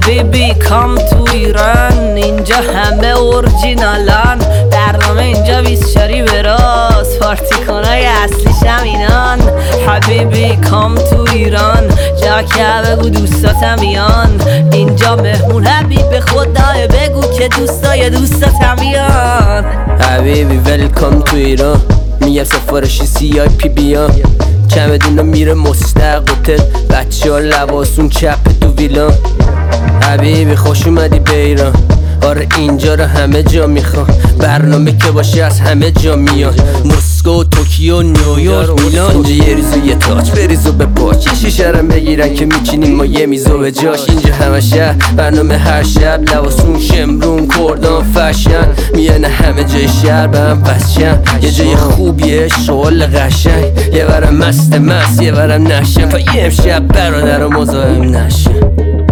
حبیبی کام تو ایران، اینجا همه اورجینالان. برنامه اینجا 24 به راست، پارتیکنای اصلیش هم اینان. حبیبی کام تو ایران، جا که بگو دوستاتم بیان. اینجا مهمون حبیب خدای، بگو که دوستای دوستاتم بیان. حبیبی ویلکام تو ایران، میگم سفارشی CIP بیان. چمدونا میره مستقل، بچه ها لباسون چپ تو ویلان. حبیبی خوش اومدی به ایران، آره اینجا رو همه جا میخوان. برنامه که باشه از همه جا میان، مسکو، توکیو، نیویورک، میلان. اینجا یه ریزو یه تاج بریزو به پاچ، یه شیشه رم بگیرن که میچینیم ما یه میزو به جاش. اینجا همه شهر برنامه هر شب، لباسون شمرون کردان فشن. میانه همه جای شهر به هم بسشن، یه جای خوبیه شغل قشنگ. یه ورم مست یه ورم نشن، تا یه امشب برادر و مزاحم نشن.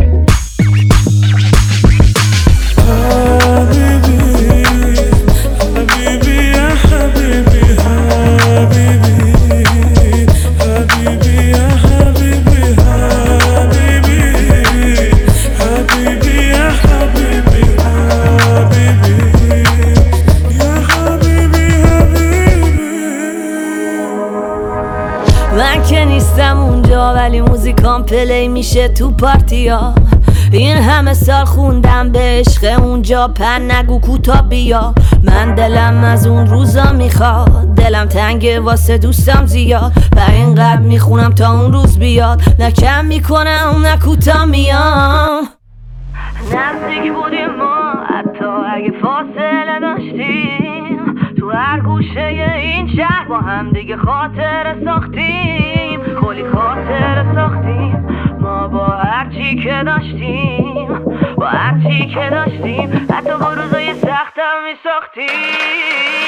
من که نیستم اونجا ولی موزیکام پلی میشه تو پارتیا. این همه سال خوندم به عشق اونجا، پن نگو کوتا بیا. من دلم از اون روزا میخواد، دلم تنگه واسه دوستم زیاد. و اینقدر میخونم تا اون روز بیاد، نه کم میکنم نه کوتا میام. نزدیک بودیم ما حتی اگه فاصله داشتیم، تو هر گوشه این شهر با هم دیگه خاطره ساختیم. کلی خاطره ساختیم ما با هرچی که داشتیم، با هرچی که داشتیم. حتی با روزای سختم میساختیم.